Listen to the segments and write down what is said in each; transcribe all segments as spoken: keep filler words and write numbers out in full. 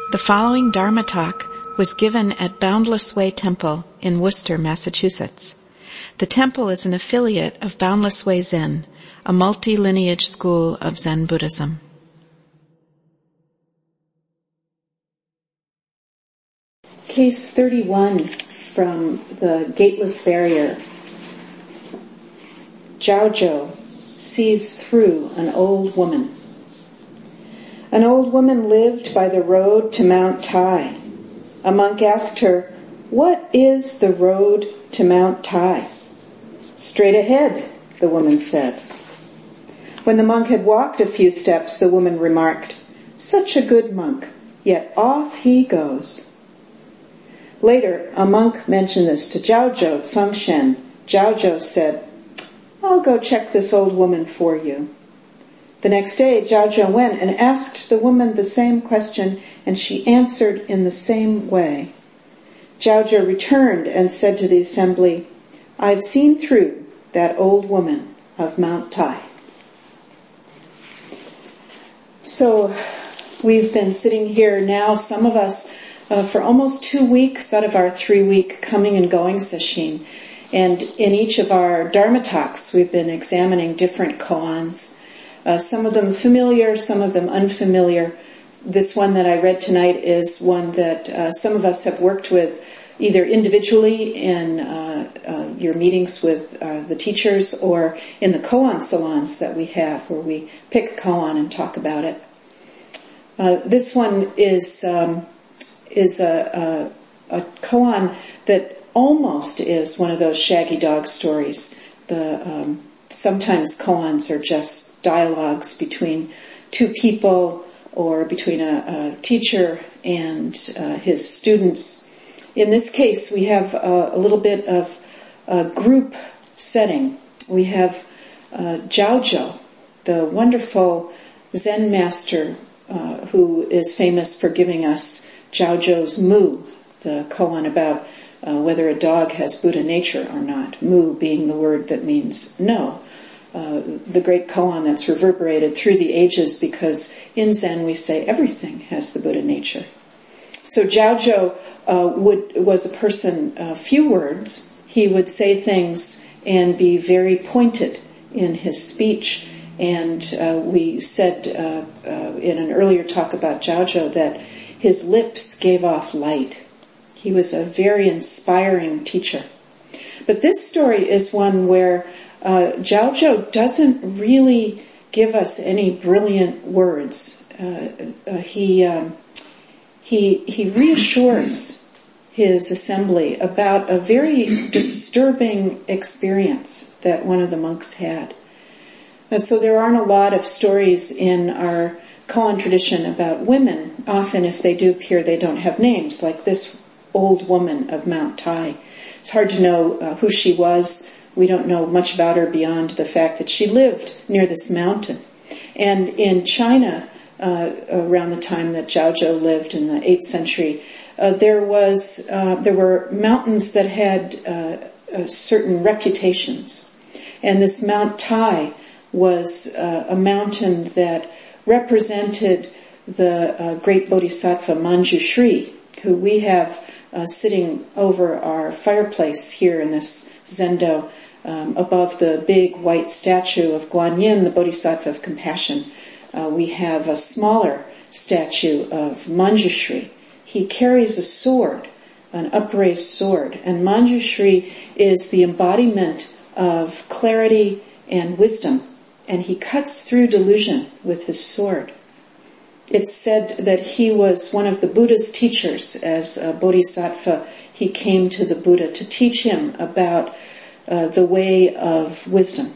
The following Dharma talk was given at Boundless Way Temple in Worcester, Massachusetts. The temple is an affiliate of Boundless Way Zen, a multi-lineage school of Zen Buddhism. Case thirty-one from the Gateless Barrier. Jiaozhou sees through an old woman. An old woman lived by the road to Mount Tai. A monk asked her, "What is the road to Mount Tai?" "Straight ahead," the woman said. When the monk had walked a few steps, the woman remarked, "Such a good monk, yet off he goes." Later, a monk mentioned this to Jiaozhou Tsongshen. Jiaozhou said, "I'll go check this old woman for you." The next day, Jiaozhou went and asked the woman the same question, and she answered in the same way. Jiaozhou returned and said to the assembly, "I've seen through that old woman of Mount Tai." So, we've been sitting here now, some of us, uh, for almost two weeks out of our three-week coming and going sesshin. And in each of our Dharma talks, we've been examining different koans. Uh, some of them familiar, some of them unfamiliar. This one that I read tonight is one that uh, some of us have worked with either individually in uh, uh, your meetings with uh, the teachers or in the koan salons that we have where we pick a koan and talk about it. Uh, this one is um, is a, a, a koan that almost is one of those shaggy dog stories. The um, sometimes koans are just dialogues between two people or between a, a teacher and uh, his students. In this case, we have a, a little bit of a group setting. We have uh, Jiaozhou, the wonderful Zen master uh, who is famous for giving us Jiaozhou's Mu, the koan about uh, whether a dog has Buddha nature or not, Mu being the word that means no. Uh, the great koan that's reverberated through the ages, because in Zen we say everything has the Buddha nature. So Jiaozhou uh, would was a person, uh, few words. He would say things and be very pointed in his speech. And uh, we said uh, uh, in an earlier talk about Jiaozhou that his lips gave off light. He was a very inspiring teacher. But this story is one where Uh, Jiaozhou doesn't really give us any brilliant words. Uh, uh, he um, he he reassures his assembly about a very disturbing experience that one of the monks had. Uh, so there aren't a lot of stories in our koan tradition about women. Often, if they do appear, they don't have names, like this old woman of Mount Tai. It's hard to know uh, who she was. We don't know much about her beyond the fact that she lived near this mountain. And in China, uh, around the time that Jiaozhou lived in the eighth century, uh, there was uh, there were mountains that had uh, uh, certain reputations. And this Mount Tai was uh, a mountain that represented the uh, great Bodhisattva Manjushri, who we have uh, sitting over our fireplace here in this zendo, um, above the big white statue of Guanyin, the Bodhisattva of Compassion. Uh, we have a smaller statue of Manjushri. He carries a sword, an upraised sword, and Manjushri is the embodiment of clarity and wisdom, and he cuts through delusion with his sword. It's said that he was one of the Buddha's teachers as a Bodhisattva. He came to the Buddha to teach him about uh, the way of wisdom.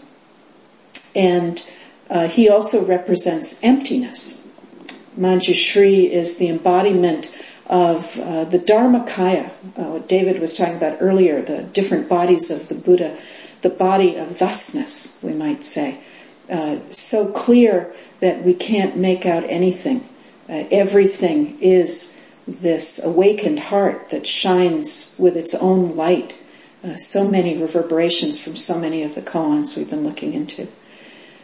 And uh, he also represents emptiness. Manjushri is the embodiment of uh, the Dharmakaya, uh, what David was talking about earlier, the different bodies of the Buddha, the body of thusness, we might say. Uh, so clear that we can't make out anything. Uh, everything is this awakened heart that shines with its own light. Uh, so many reverberations from so many of the koans we've been looking into.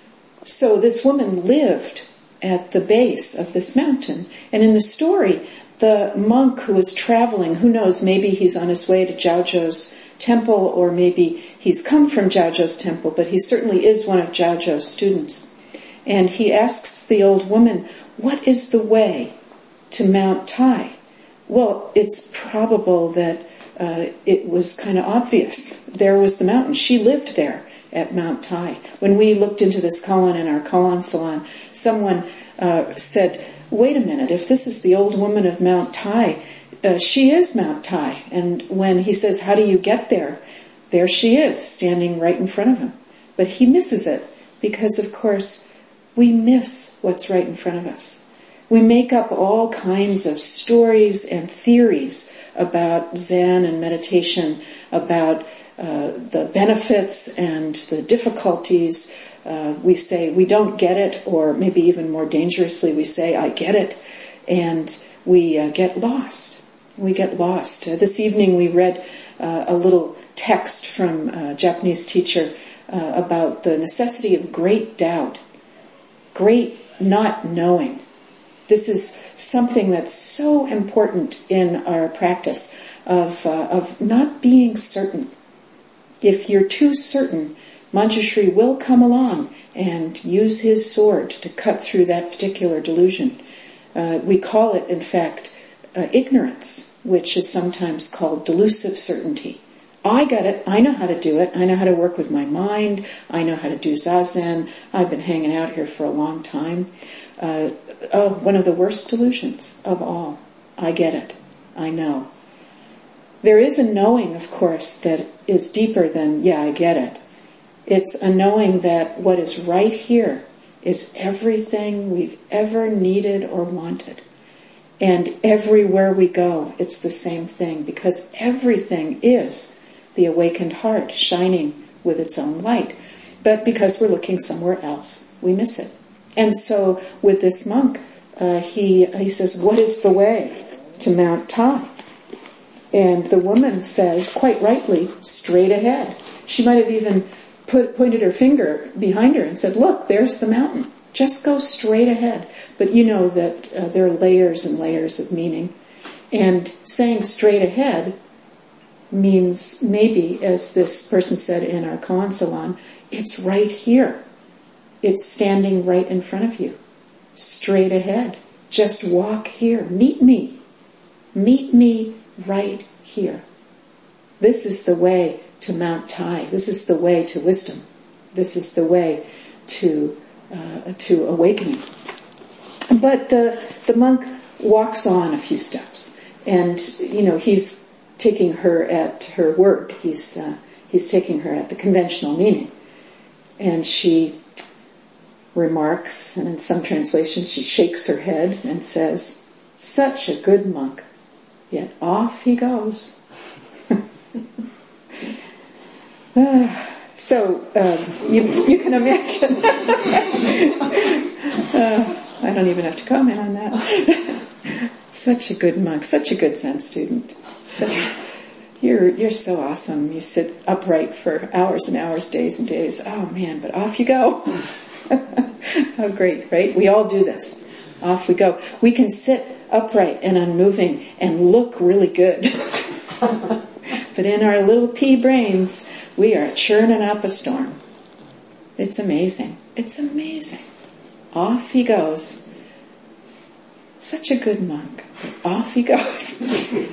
So this woman lived at the base of this mountain. And in the story, the monk who is traveling, who knows, maybe he's on his way to Jiaozhou's temple, or maybe he's come from Jiaozhou's temple, but he certainly is one of Jiaozhou's students. And he asks the old woman, what is the way to Mount Tai? Well, it's probable that uh, it was kind of obvious. There was the mountain. She lived there at Mount Tai. When we looked into this koan in our koan salon, someone uh, said, wait a minute, if this is the old woman of Mount Tai, uh, she is Mount Tai. And when he says, how do you get there? There she is, standing right in front of him. But he misses it because, of course, we miss what's right in front of us. We make up all kinds of stories and theories about Zen and meditation, about uh, the benefits and the difficulties. Uh, we say we don't get it, or maybe even more dangerously, we say I get it, and we uh, get lost. We get lost. Uh, this evening we read uh, a little text from a Japanese teacher uh, about the necessity of great doubt, great not knowing. This is something that's so important in our practice of uh, of not being certain. If you're too certain, Manjushri will come along and use his sword to cut through that particular delusion. Uh, we call it, in fact, uh, ignorance, which is sometimes called delusive certainty. I got it. I know how to do it. I know how to work with my mind. I know how to do Zazen. I've been hanging out here for a long time. Uh, oh, one of the worst delusions of all. I get it. I know. There is a knowing, of course, that is deeper than, yeah, I get it. It's a knowing that what is right here is everything we've ever needed or wanted. And everywhere we go, it's the same thing, because everything is the awakened heart shining with its own light. But because we're looking somewhere else, we miss it. And so with this monk, uh, he he says, what is the way to Mount Tai? And the woman says, quite rightly, straight ahead. She might have even put, pointed her finger behind her and said, look, there's the mountain. Just go straight ahead. But you know that uh, there are layers and layers of meaning. And saying straight ahead means maybe, as this person said in our koan salon, it's right here. It's standing right in front of you. Straight ahead. Just walk here. Meet me. Meet me right here. This is the way to Mount Tai. This is the way to wisdom. This is the way to uh, to awakening. But the the monk walks on a few steps, and you know he's taking her at her word. He's uh, he's taking her at the conventional meaning, and she remarks, and in some translations she shakes her head and says, "Such a good monk." Yet off he goes. uh, so um, you you can imagine. uh, I don't even have to comment on that. Such a good monk, such a good Zen student. Such, you're you're so awesome. You sit upright for hours and hours, days and days. Oh man, but off you go. How great, right? We all do this. Off we go. We can sit upright and unmoving and look really good. But in our little pea brains, we are churning up a storm. It's amazing. It's amazing. Off he goes. Such a good monk. But off he goes.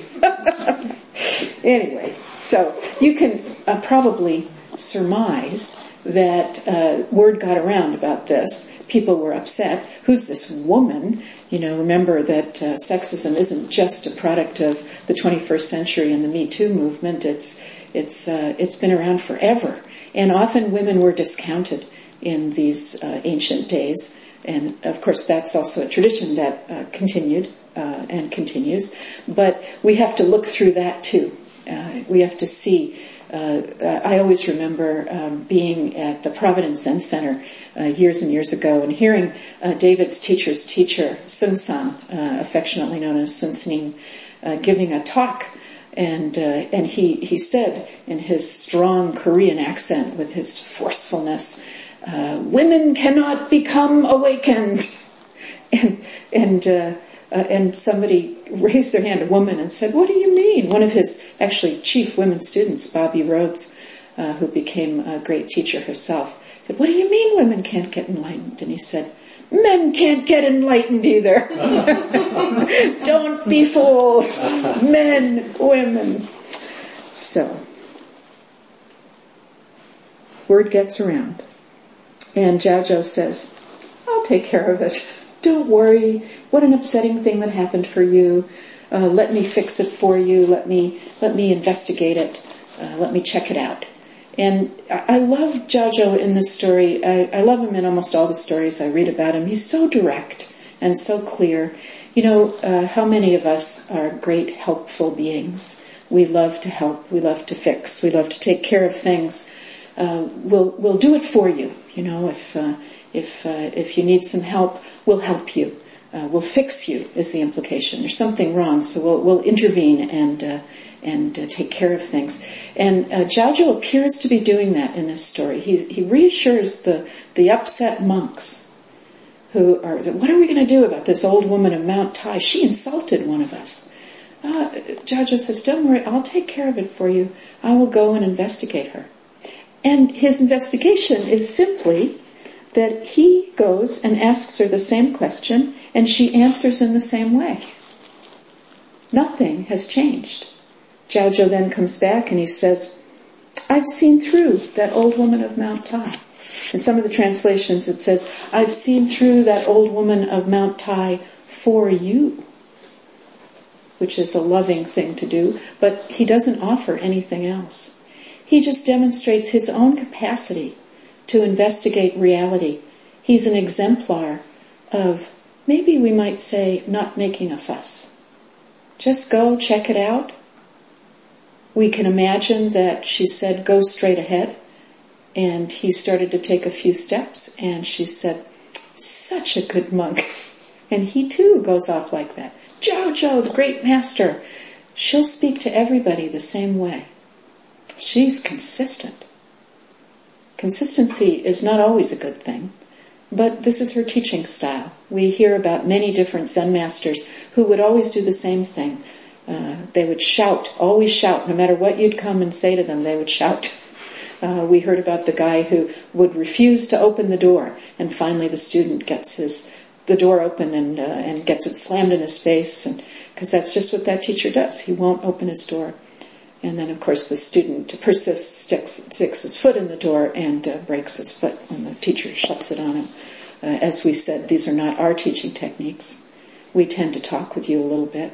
Anyway, so you can uh, probably surmise that uh, word got around about this. People were upset. Who's this woman? You know, remember that uh, sexism isn't just a product of the twenty-first century and the Me Too movement. It's it's uh, it's been around forever, and often women were discounted in these uh, ancient days. And of course, that's also a tradition that uh, continued uh, and continues. But we have to look through that too. Uh, we have to see. Uh, I always remember um, being at the Providence Zen Center uh, years and years ago and hearing uh, David's teacher's teacher, Sun San, uh, affectionately known as Sun Sinin, uh, giving a talk. And uh, and he, he said in his strong Korean accent with his forcefulness, uh, women cannot become awakened. And and uh, uh, and somebody raised their hand, a woman, and said, "What do you mean?" One of his, actually, chief women students, Bobby Rhodes, uh, who became a great teacher herself, said, "What do you mean women can't get enlightened?" And he said, "Men can't get enlightened either." Don't be fooled. Men, women. So, word gets around. And Jiaozhou says, "I'll take care of it. Don't worry. What an upsetting thing that happened for you. Uh, let me fix it for you. Let me, let me investigate it. Uh, let me check it out." And I, I love Jiaozhou in this story. I, I love him in almost all the stories I read about him. He's so direct and so clear. You know, uh, how many of us are great helpful beings? We love to help. We love to fix. We love to take care of things. Uh, we'll, we'll do it for you. You know, if, uh, if, uh, if you need some help, we'll help you. Uh, we'll fix you is the implication. There's something wrong, so we'll, we'll intervene and, uh, and uh, take care of things. And uh, Jiaozhou appears to be doing that in this story. He, he reassures the, the upset monks who are, what are we going to do about this old woman of Mount Tai? She insulted one of us. Uh, Jiaozhou says, "Don't worry, I'll take care of it for you. I will go and investigate her." And his investigation is simply that he goes and asks her the same question, and she answers in the same way. Nothing has changed. Jiaozhou then comes back and he says, "I've seen through that old woman of Mount Tai." In some of the translations it says, "I've seen through that old woman of Mount Tai for you," which is a loving thing to do, but he doesn't offer anything else. He just demonstrates his own capacity to investigate reality. He's an exemplar of, maybe we might say, not making a fuss. Just go check it out. We can imagine that she said, "Go straight ahead." And he started to take a few steps, and she said, "Such a good monk." And he too goes off like that. Jiaozhou, the great master. She'll speak to everybody the same way. She's consistent. Consistency is not always a good thing, but this is her teaching style. We hear about many different Zen masters who would always do the same thing. Uh, they would shout, always shout, no matter what you'd come and say to them, they would shout. Uh, we heard about the guy who would refuse to open the door, and finally the student gets his the door open and uh, and gets it slammed in his face, and because that's just what that teacher does. He won't open his door. And then, of course, the student persists, sticks, sticks his foot in the door, and uh, breaks his foot when the teacher shuts it on him. Uh, as we said, these are not our teaching techniques. We tend to talk with you a little bit.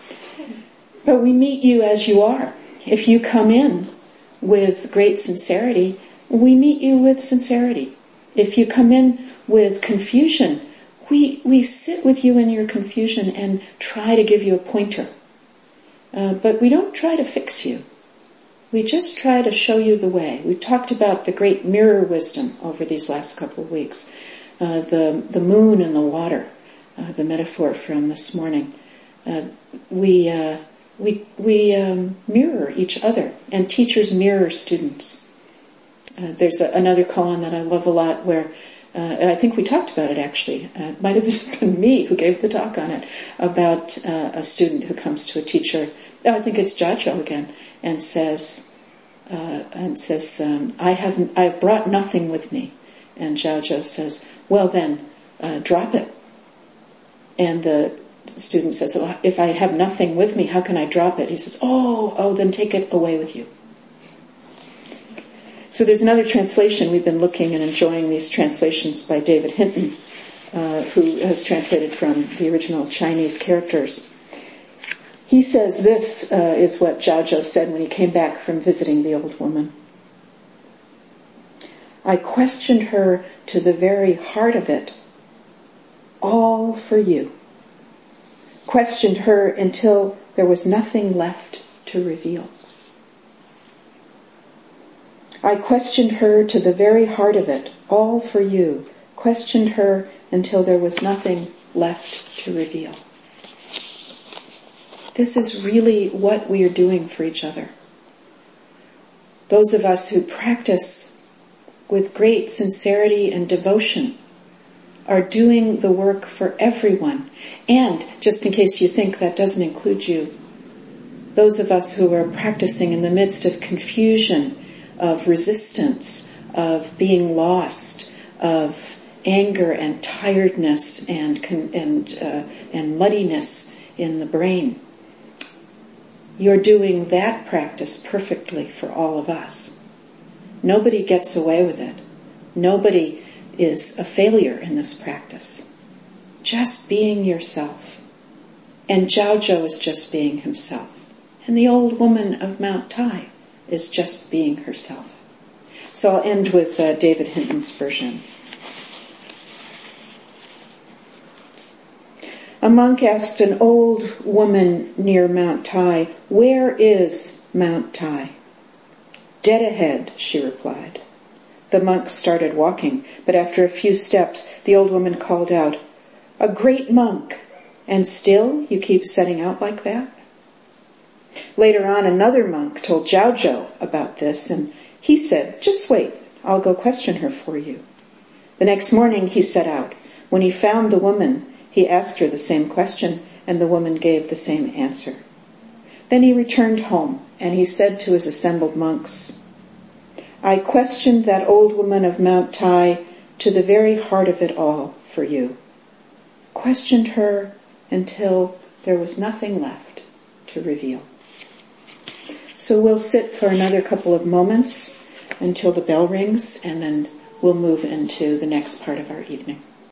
But we meet you as you are. If you come in with great sincerity, we meet you with sincerity. If you come in with confusion, we, we sit with you in your confusion and try to give you a pointer. Uh, but we don't try to fix you. We just try to show you the way. We talked about the great mirror wisdom over these last couple of weeks. Uh, the, the moon and the water, uh, the metaphor from this morning. Uh, we, uh, we, we, um, mirror each other, and teachers mirror students. Uh, there's a, another koan that I love a lot where Uh, I think we talked about it actually. Uh, it might have been me who gave the talk on it, about uh, a student who comes to a teacher. Oh, I think it's Jiaozhou again, and says, uh, and says, um, I have, I've brought nothing with me. And Jiaozhou says, "Well then, uh, drop it." And the student says, "Oh, if I have nothing with me, how can I drop it?" He says, "Oh, oh, then take it away with you." So there's another translation. We've been looking and enjoying these translations by David Hinton, uh, who has translated from the original Chinese characters. He says this uh, is what Jiaozhou said when he came back from visiting the old woman. "I questioned her to the very heart of it, all for you. Questioned her until there was nothing left to reveal. I questioned her to the very heart of it, all for you. Questioned her until there was nothing left to reveal." This is really what we are doing for each other. Those of us who practice with great sincerity and devotion are doing the work for everyone. And just in case you think that doesn't include you, those of us who are practicing in the midst of confusion, of resistance, of being lost, of anger and tiredness and and uh, and muddiness in the brain. You're doing that practice perfectly for all of us. Nobody gets away with it. Nobody is a failure in this practice. Just being yourself. And Jiaozhou is just being himself. And the old woman of Mount Tai is just being herself. So I'll end with uh, David Hinton's version. A monk asked an old woman near Mount Tai, "Where is Mount Tai?" "Dead ahead," she replied. The monk started walking, but after a few steps, the old woman called out, "A great monk, and still you keep setting out like that?" Later on, another monk told Jiaozhou about this, and he said, "Just wait, I'll go question her for you." The next morning he set out. When he found the woman, he asked her the same question, and the woman gave the same answer. Then he returned home, and he said to his assembled monks, "I questioned that old woman of Mount Tai to the very heart of it all for you. Questioned her until there was nothing left to reveal." So we'll sit for another couple of moments until the bell rings, and then we'll move into the next part of our evening.